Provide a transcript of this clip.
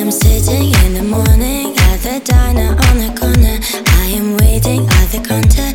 I'm sitting in the morning at the diner on the corner. I am waiting at the counter.